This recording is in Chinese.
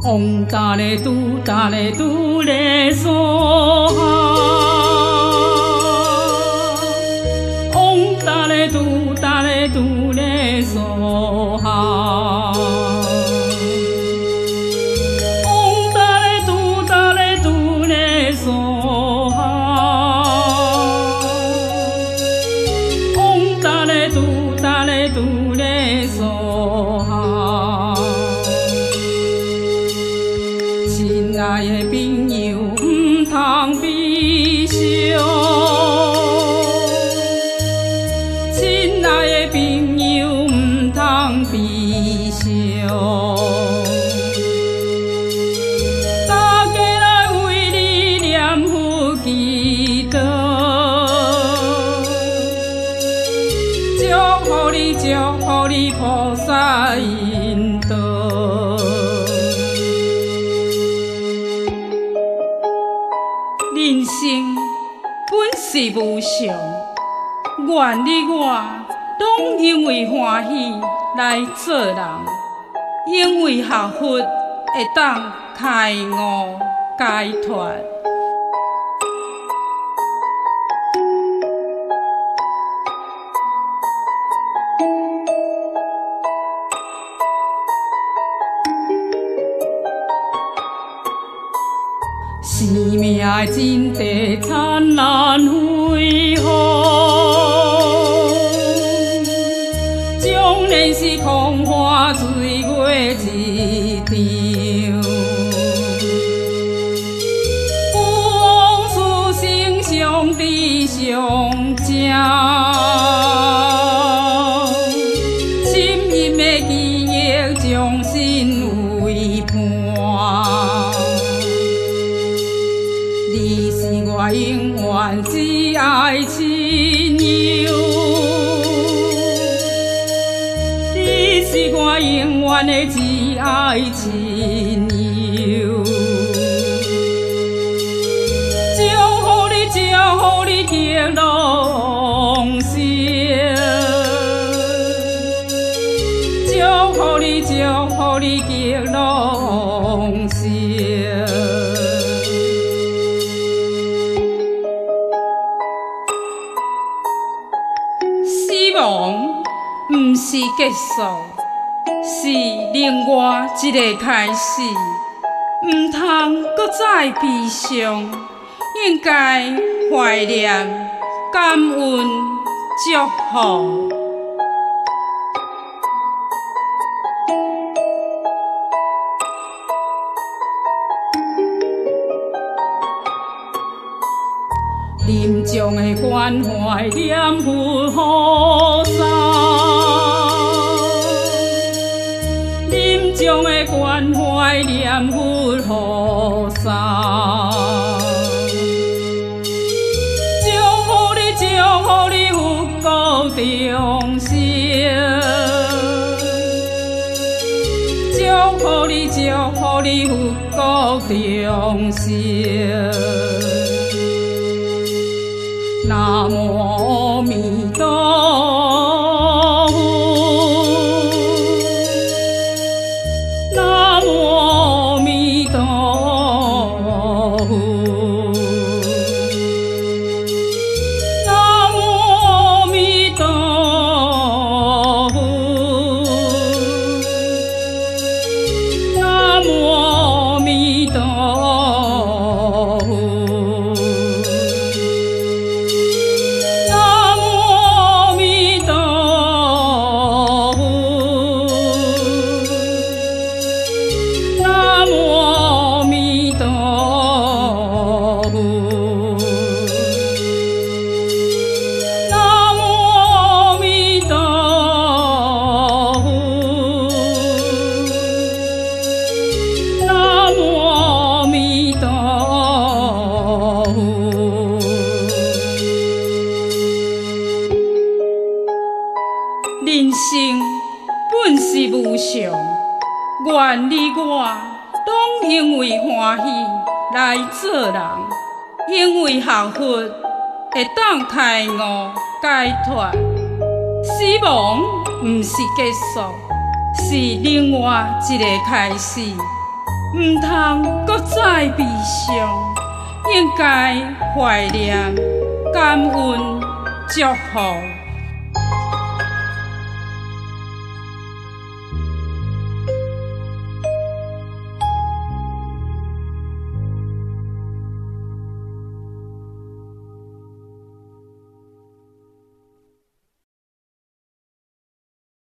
往打咧拄打咧拄咧梭哈，往打咧拄打咧拄咧梭哈，往打咧拄打咧拄咧梭哈，往打咧拄打咧拄咧梭哈。亲爱的朋友，唔通悲伤。亲爱的朋友，唔通悲伤。大家来为你念佛祈祷，祝福你，祝福你，菩萨引导。人生本是无常，愿你我拢因为欢喜来做人，因为学佛会当开悟解脱。生命的真谛灿烂辉煌，将然是空花水月一场。不枉此生上智上正，深印的记忆将心为伴。你是我永远挚爱亲友，你是我永远的挚爱亲友。祝福你，祝福你极乐往生。祝福你，祝福你极乐往生。死亡不是结束，是另外一个开始。唔通搁再悲伤，应该怀念、感恩、祝福。临终的关怀念佛菩萨，临终的关怀念佛菩萨。祝福你，祝福你福国中生。祝福你，祝福你福国中生。南无阿弥陀佛，南无阿弥陀佛，南无阿弥陀佛，南无阿弥陀佛。人生本是无常，愿你我拢因为欢喜来做人，因为学佛会当开悟解脱。死亡不是结束，是另外一个开始。 唔通搁再悲伤，应该怀念、感恩、祝福。